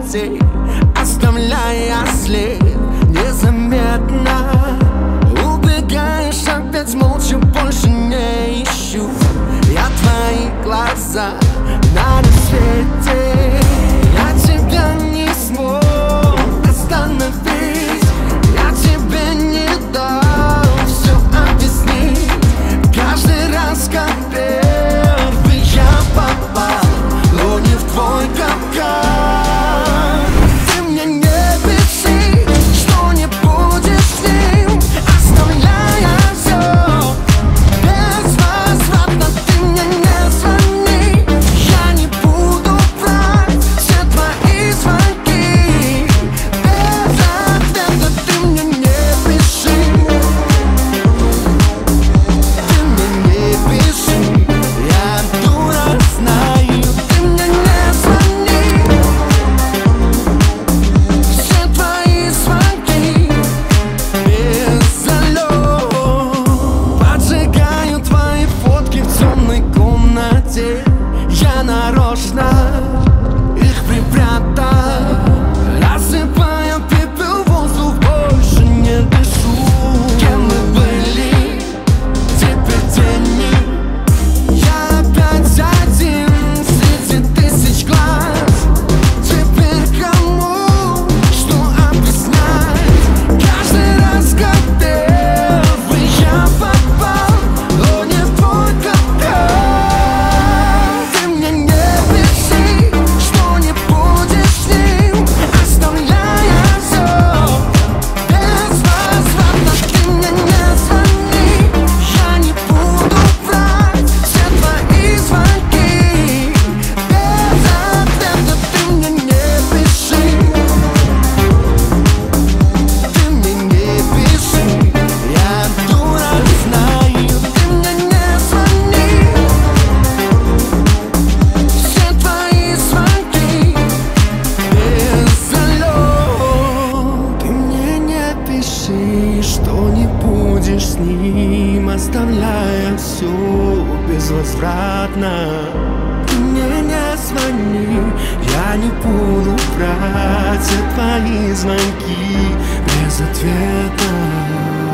комнате, оставляя след незаметно. Убегаешь опять молча, больше не ищу я твои глаза на рассвете. Я тебя не смог остановить, я тебе не дал все объяснить. Каждый раз, как первый я попал, но не в твой капкан. Ты мне не пиши, что не будешь с ним, оставляя все безвозвратно. Ты мне не звони, я не буду брать все твои звонки без ответа. Ты мне не пиши, ты мне не пиши, я дура знаю. Ты мне не звони, все твои звонки без залёт. Поджигаю твои фотки в темной комнате, я нарочно их припрятал. Рассыпаю пепел, воздух, больше не дышу. Кем мы были, теперь тени. Я опять один среди тысяч глаз. Теперь кому что объяснять? Каждый раз, как первый я попал, но не в твой капкан. Ты мне не пиши, что не будешь с ним, оставляя все безвозвратно. Ты мне не звони, я не буду брать все твои звонки без ответа. Ты мне не пиши, ты мне не пиши, я дура знаю. Ты мне не звони, все твои звонки без залёт. Ты мне не пиши, что не будешь с ним, оставляя все безвозвратно. Ты мне не звони, я не буду брать все твои звонки без ответа.